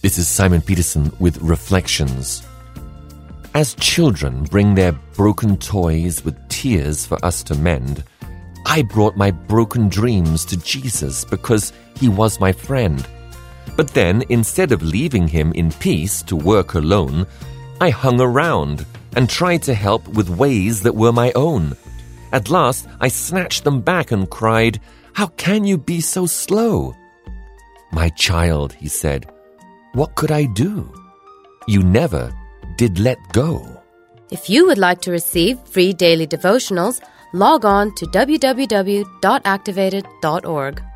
This is Simon Peterson with Reflections. As children bring their broken toys with tears for us to mend, I brought my broken dreams to Jesus because he was my friend. But then, instead of leaving him in peace to work alone, I hung around and tried to help with ways that were my own. At last, I snatched them back and cried, "How can you be so slow?" "My child," he said, "what could I do? You never did let go." If you would like to receive free daily devotionals, log on to www.activated.org.